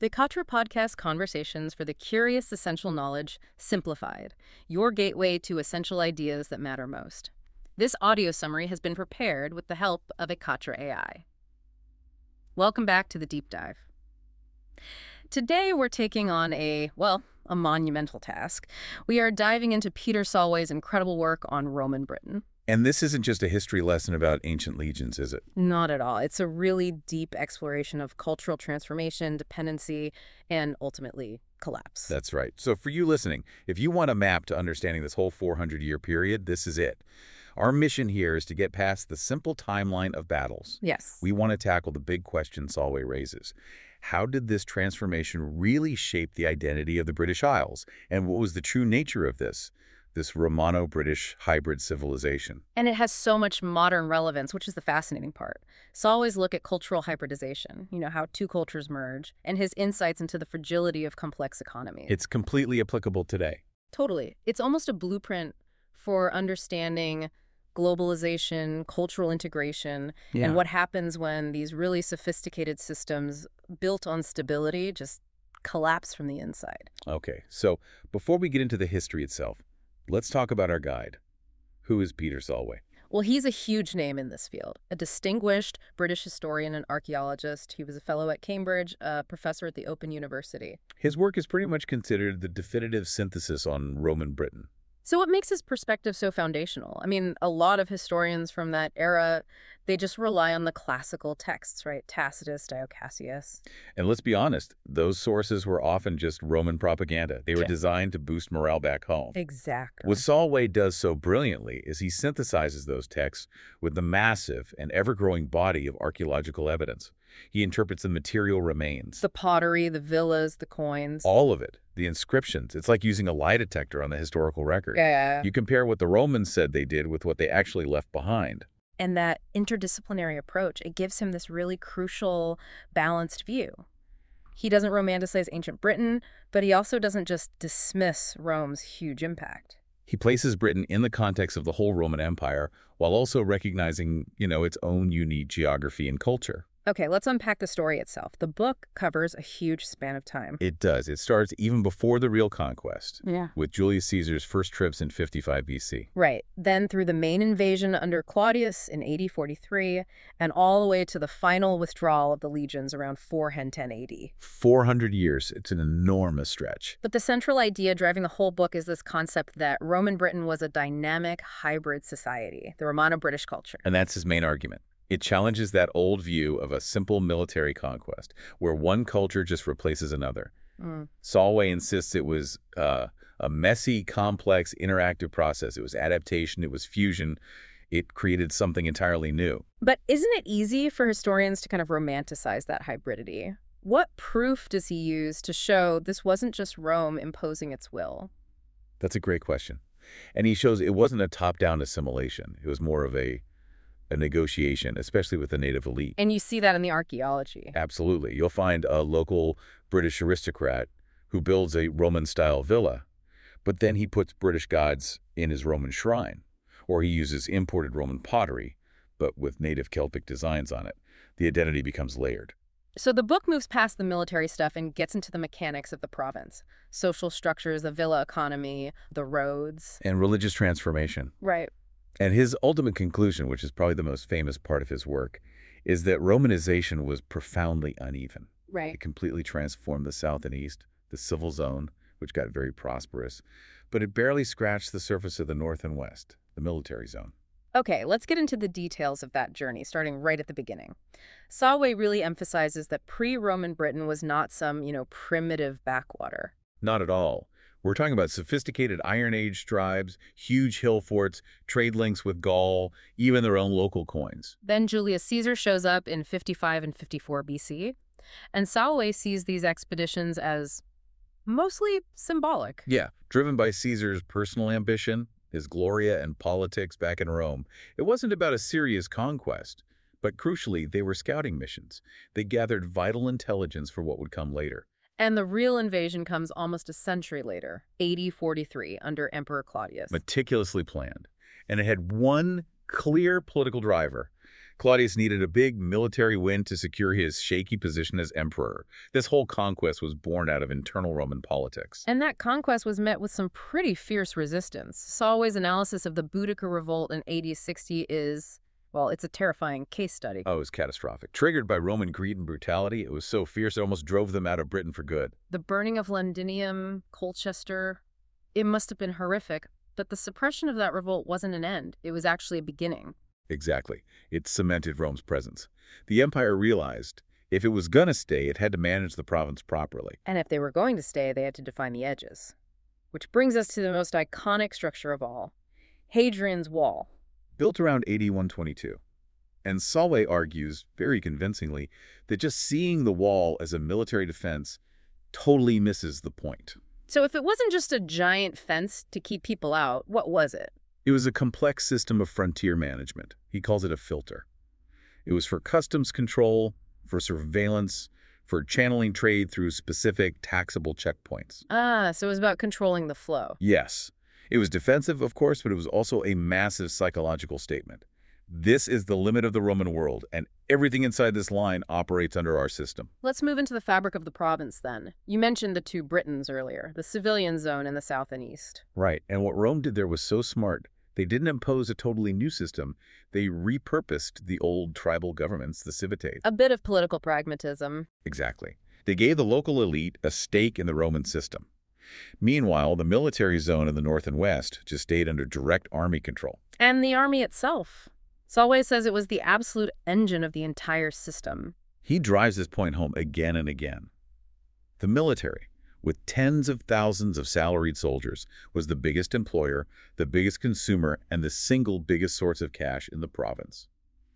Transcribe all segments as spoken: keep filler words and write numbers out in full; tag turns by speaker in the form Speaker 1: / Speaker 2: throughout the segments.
Speaker 1: The Katra Podcast Conversations for the Curious Essential Knowledge Simplified, your gateway to essential ideas that matter most. This audio summary has been prepared with the help of a Katra A I. Welcome back to the deep dive. Today we're taking on a, well, a monumental task. We are diving into Peter Solway's incredible work on Roman Britain.
Speaker 2: And this isn't just a history lesson about ancient legions, is it?
Speaker 1: Not at all. It's a really deep exploration of cultural transformation, dependency, and ultimately collapse.
Speaker 2: That's right. So for you listening, if you want a map to understanding this whole four hundred year period, this is it. Our mission here is to get past the simple timeline of battles.
Speaker 1: Yes.
Speaker 2: We want to tackle the big question Solway raises. How did this transformation really shape the identity of the British Isles? And what was the true nature of this? This Romano-British hybrid civilization.
Speaker 1: And it has so much modern relevance, which is the fascinating part. Solway's look at cultural hybridization, you know, how two cultures merge, and his insights into the fragility of complex economies.
Speaker 2: It's completely applicable today.
Speaker 1: Totally. It's almost a blueprint for understanding globalization, cultural integration,
Speaker 2: Yeah.
Speaker 1: and what happens when these really sophisticated systems built on stability just collapse from the inside.
Speaker 2: Okay, so before we get into the history itself, let's talk about our guide. Who is Peter Solway?
Speaker 1: Well, he's a huge name in this field, a distinguished British historian and archaeologist. He was a fellow at Cambridge, a professor at the Open University.
Speaker 2: His work is pretty much considered the definitive synthesis on Roman Britain.
Speaker 1: So what makes his perspective so foundational? I mean, a lot of historians from that era, they just rely on the classical texts, right? Tacitus, Dio Cassius.
Speaker 2: And let's be honest, those sources were often just Roman propaganda. They were
Speaker 1: Yeah.
Speaker 2: designed to boost morale back home.
Speaker 1: Exactly.
Speaker 2: What Solway does so brilliantly is he synthesizes those texts with the massive and ever-growing body of archaeological evidence. He interprets the material remains.
Speaker 1: The pottery, the villas, the coins.
Speaker 2: All of it. The inscriptions. It's like using a lie detector on the historical record.
Speaker 1: Yeah, yeah, yeah.
Speaker 2: You compare what the Romans said they did with what they actually left behind.
Speaker 1: And that interdisciplinary approach, it gives him this really crucial, balanced view. He doesn't romanticize ancient Britain, but he also doesn't just dismiss Rome's huge impact.
Speaker 2: He places Britain in the context of the whole Roman Empire while also recognizing, you know, its own unique geography and culture.
Speaker 1: Okay, let's unpack the story itself. The book covers a huge span of time.
Speaker 2: It does. It starts even before the real conquest,
Speaker 1: Yeah.
Speaker 2: with Julius Caesar's first trips in fifty-five B C.
Speaker 1: Right. Then through the main invasion under Claudius in A D forty-three, and all the way to the final withdrawal of the legions around four ten A D.
Speaker 2: four hundred years. It's an enormous stretch.
Speaker 1: But the central idea driving the whole book is this concept that Roman Britain was a dynamic hybrid society, the Romano-British culture.
Speaker 2: And that's his main argument. It challenges that old view of a simple military conquest, where one culture just replaces another.
Speaker 1: Mm.
Speaker 2: Solway insists it was uh, a messy, complex, interactive process. It was adaptation. It was fusion. It created something entirely new.
Speaker 1: But isn't it easy for historians to kind of romanticize that hybridity? What proof does he use to show this wasn't just Rome imposing its will?
Speaker 2: That's a great question. And he shows it wasn't a top-down assimilation. It was more of a a negotiation, especially with the native elite.
Speaker 1: And you see that in the archaeology.
Speaker 2: Absolutely. You'll find a local British aristocrat who builds a Roman-style villa, but then he puts British gods in his Roman shrine, or he uses imported Roman pottery, but with native Celtic designs on it. The identity becomes layered.
Speaker 1: So the book moves past the military stuff and gets into the mechanics of the province. Social structures, the villa economy, the roads.
Speaker 2: And religious transformation.
Speaker 1: Right.
Speaker 2: And his ultimate conclusion, which is probably the most famous part of his work, is that Romanization was profoundly uneven.
Speaker 1: Right.
Speaker 2: It completely transformed the South and East, the civil zone, which got very prosperous, but it barely scratched the surface of the North and West, the military zone.
Speaker 1: Okay, let's get into the details of that journey, starting right at the beginning. Solway really emphasizes that pre-Roman Britain was not some, you know, primitive backwater.
Speaker 2: Not at all. We're talking about sophisticated Iron Age tribes, huge hill forts, trade links with Gaul, even their own local coins.
Speaker 1: Then Julius Caesar shows up in fifty-five and fifty-four B C, and Solway sees these expeditions as mostly symbolic.
Speaker 2: Yeah, driven by Caesar's personal ambition, his gloria and politics back in Rome. It wasn't about a serious conquest, but crucially, they were scouting missions. They gathered vital intelligence for what would come later.
Speaker 1: And the real invasion comes almost a century later, A D forty-three, under Emperor Claudius.
Speaker 2: Meticulously planned. And it had one clear political driver: Claudius needed a big military win to secure his shaky position as emperor. This whole conquest was born out of internal Roman politics.
Speaker 1: And that conquest was met with some pretty fierce resistance. Solway's analysis of the Boudica revolt in A D sixty is, well, it's a terrifying case study.
Speaker 2: Oh, it was catastrophic. Triggered by Roman greed and brutality, it was so fierce it almost drove them out of Britain for good.
Speaker 1: The burning of Londinium, Colchester, it must have been horrific, but the suppression of that revolt wasn't an end. It was actually a beginning.
Speaker 2: Exactly. It cemented Rome's presence. The empire realized if it was going to stay, it had to manage the province properly.
Speaker 1: And if they were going to stay, they had to define the edges. Which brings us to the most iconic structure of all, Hadrian's Wall.
Speaker 2: Built around A D one twenty-two. And Solway argues, very convincingly, that just seeing the wall as a military defense totally misses the point.
Speaker 1: So if it wasn't just a giant fence to keep people out, what was it?
Speaker 2: It was a complex system of frontier management. He calls it a filter. It was for customs control, for surveillance, for channeling trade through specific taxable checkpoints.
Speaker 1: Ah, so it was about controlling the flow.
Speaker 2: Yes. It was defensive, of course, but it was also a massive psychological statement. This is the limit of the Roman world, and everything inside this line operates under our system.
Speaker 1: Let's move into the fabric of the province then. You mentioned the two Britons earlier, the civilian zone in the south and east.
Speaker 2: Right, and what Rome did there was so smart. They didn't impose a totally new system. They repurposed the old tribal governments, the civitates.
Speaker 1: A bit of political pragmatism.
Speaker 2: Exactly. They gave the local elite a stake in the Roman system. Meanwhile, the military zone in the north and west just stayed under direct army control.
Speaker 1: And the army itself. Solway says it was the absolute engine of the entire system.
Speaker 2: He drives this point home again and again. The military, with tens of thousands of salaried soldiers, was the biggest employer, the biggest consumer, and the single biggest source of cash in the province.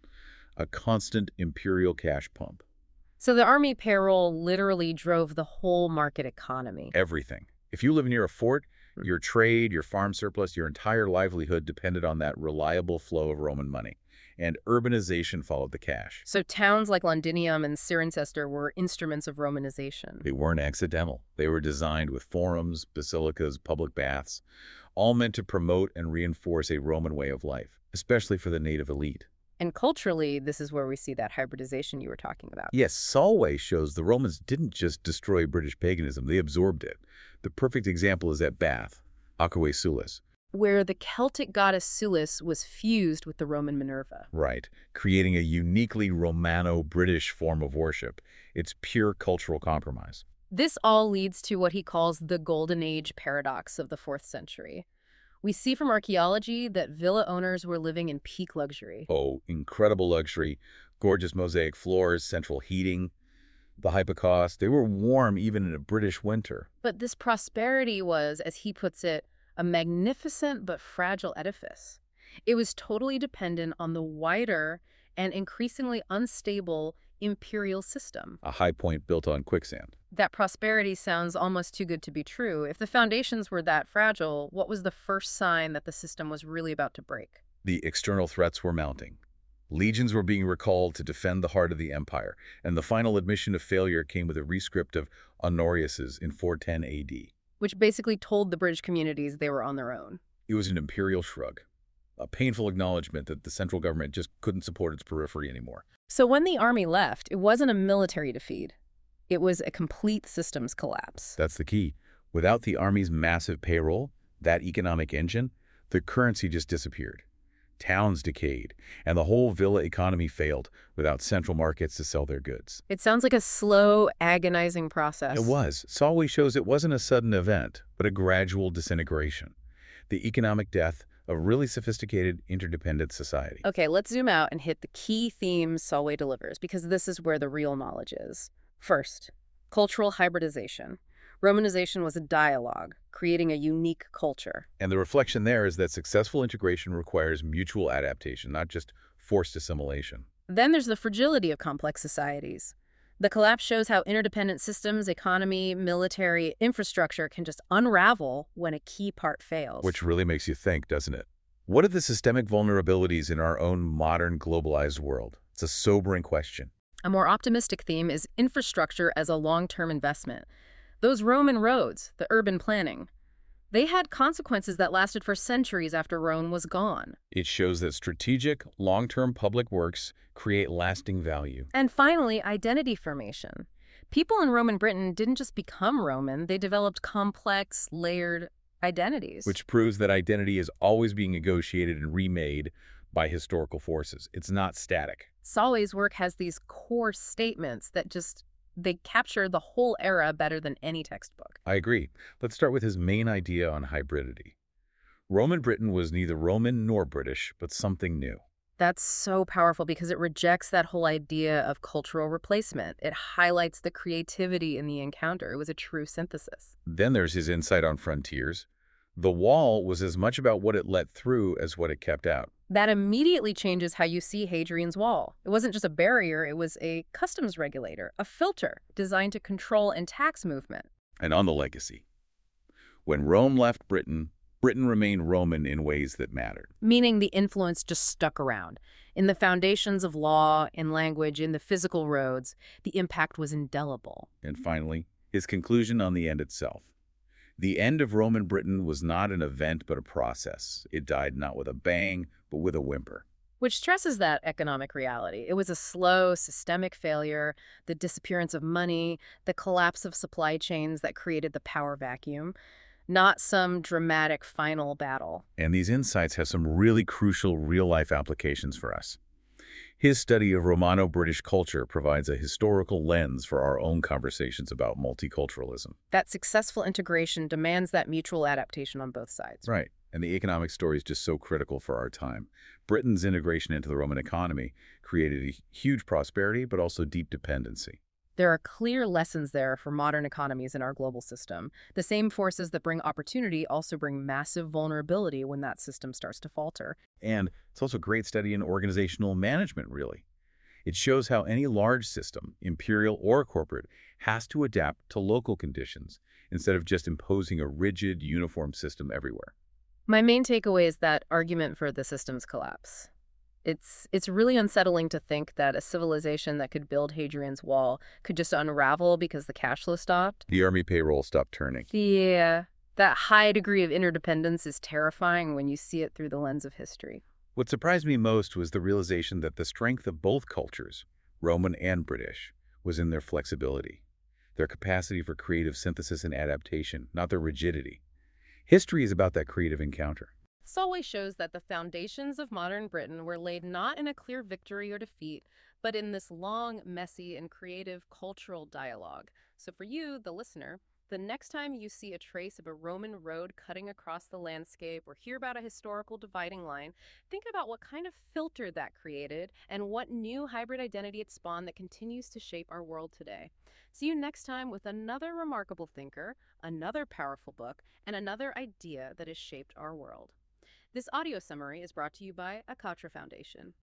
Speaker 2: A constant imperial cash pump.
Speaker 1: So the army payroll literally drove the whole market economy.
Speaker 2: Everything. If you live near a fort, your trade, your farm surplus, your entire livelihood depended on that reliable flow of Roman money. And urbanization followed the cash.
Speaker 1: So towns like Londinium and Cirencester were instruments of Romanization.
Speaker 2: They weren't accidental. They were designed with forums, basilicas, public baths, all meant to promote and reinforce a Roman way of life, especially for the native elite.
Speaker 1: And culturally, this is where we see that hybridization you were talking about.
Speaker 2: Yes, Solway shows the Romans didn't just destroy British paganism, they absorbed it. The perfect example is at Bath, Aquae Sulis.
Speaker 1: Where the Celtic goddess Sulis was fused with the Roman Minerva.
Speaker 2: Right, creating a uniquely Romano-British form of worship. It's pure cultural compromise.
Speaker 1: This all leads to what he calls the Golden Age paradox of the fourth century. We see from archaeology that villa owners were living in peak luxury.
Speaker 2: Oh, incredible luxury, gorgeous mosaic floors, central heating, the hypocaust. They were warm even in a British winter.
Speaker 1: But this prosperity was, as he puts it, a magnificent but fragile edifice. It was totally dependent on the wider and increasingly unstable imperial system.
Speaker 2: A high point built on quicksand.
Speaker 1: That prosperity sounds almost too good to be true. If the foundations were that fragile, what was the first sign that the system was really about to break?
Speaker 2: The external threats were mounting. Legions were being recalled to defend the heart of the empire, and the final admission of failure came with a rescript of Honorius's in four ten A D.
Speaker 1: Which basically told the British communities they were on their own.
Speaker 2: It was an imperial shrug, a painful acknowledgement that the central government just couldn't support its periphery anymore.
Speaker 1: So when the army left, it wasn't a military defeat. It was a complete systems collapse.
Speaker 2: That's the key. Without the army's massive payroll, that economic engine, the currency just disappeared. Towns decayed, and the whole villa economy failed without central markets to sell their goods.
Speaker 1: It sounds like a slow, agonizing process.
Speaker 2: It was. Solway shows it wasn't a sudden event, but a gradual disintegration. The economic death of a really sophisticated, interdependent society.
Speaker 1: Okay, let's zoom out and hit the key themes Solway delivers, because this is where the real knowledge is. First, cultural hybridization. Romanization was a dialogue, creating a unique culture.
Speaker 2: And the reflection there is that successful integration requires mutual adaptation, not just forced assimilation.
Speaker 1: Then there's the fragility of complex societies. The collapse shows how interdependent systems, economy, military, infrastructure can just unravel when a key part fails.
Speaker 2: Which really makes you think, doesn't it? What are the systemic vulnerabilities in our own modern globalized world? It's a sobering question.
Speaker 1: A more optimistic theme is infrastructure as a long-term investment. Those Roman roads, the urban planning, They had consequences that lasted for centuries after Rome was gone.
Speaker 2: It shows that strategic, long-term public works create lasting value.
Speaker 1: And finally, identity formation. People in Roman Britain didn't just become Roman, they developed complex, layered identities.
Speaker 2: Which proves that identity is always being negotiated and remade by historical forces. It's not static.
Speaker 1: Solway's work has these core statements that just, they capture the whole era better than any textbook.
Speaker 2: I agree. Let's start with his main idea on hybridity. Roman Britain was neither Roman nor British, but something new.
Speaker 1: That's so powerful because it rejects that whole idea of cultural replacement. It highlights the creativity in the encounter. It was a true synthesis.
Speaker 2: Then there's his insight on frontiers. The wall was as much about what it let through as what it kept out.
Speaker 1: That immediately changes how you see Hadrian's Wall. It wasn't just a barrier, it was a customs regulator, a filter designed to control and tax movement.
Speaker 2: And on the legacy. When Rome left Britain, Britain remained Roman in ways that mattered.
Speaker 1: Meaning the influence just stuck around. In the foundations of law, in language, in the physical roads, the impact was indelible.
Speaker 2: And finally, his conclusion on the end itself. The end of Roman Britain was not an event but a process. It died not with a bang, but with a whimper.
Speaker 1: Which stresses that economic reality. It was a slow, systemic failure, the disappearance of money, the collapse of supply chains that created the power vacuum, not some dramatic final battle.
Speaker 2: And these insights have some really crucial real-life applications for us. His study of Romano-British culture provides a historical lens for our own conversations about multiculturalism.
Speaker 1: That successful integration demands that mutual adaptation on both sides.
Speaker 2: Right. And the economic story is just so critical for our time. Britain's integration into the Roman economy created a huge prosperity, but also deep dependency.
Speaker 1: There are clear lessons there for modern economies in our global system. The same forces that bring opportunity also bring massive vulnerability when that system starts to falter.
Speaker 2: And it's also a great study in organizational management, really. It shows how any large system, imperial or corporate, has to adapt to local conditions instead of just imposing a rigid, uniform system everywhere.
Speaker 1: My main takeaway is that argument for the system's collapse. It's it's really unsettling to think that a civilization that could build Hadrian's Wall could just unravel because the cash flow stopped.
Speaker 2: The army payroll stopped turning.
Speaker 1: Yeah, that high degree of interdependence is terrifying when you see it through the lens of history.
Speaker 2: What surprised me most was the realization that the strength of both cultures, Roman and British, was in their flexibility, their capacity for creative synthesis and adaptation, not their rigidity. History is about that creative encounter.
Speaker 1: Solway shows that the foundations of modern Britain were laid not in a clear victory or defeat, but in this long, messy, and creative cultural dialogue. So for you, the listener, the next time you see a trace of a Roman road cutting across the landscape or hear about a historical dividing line, think about what kind of filter that created and what new hybrid identity it spawned that continues to shape our world today. See you next time with another remarkable thinker, another powerful book, and another idea that has shaped our world. This audio summary is brought to you by Akatra Foundation.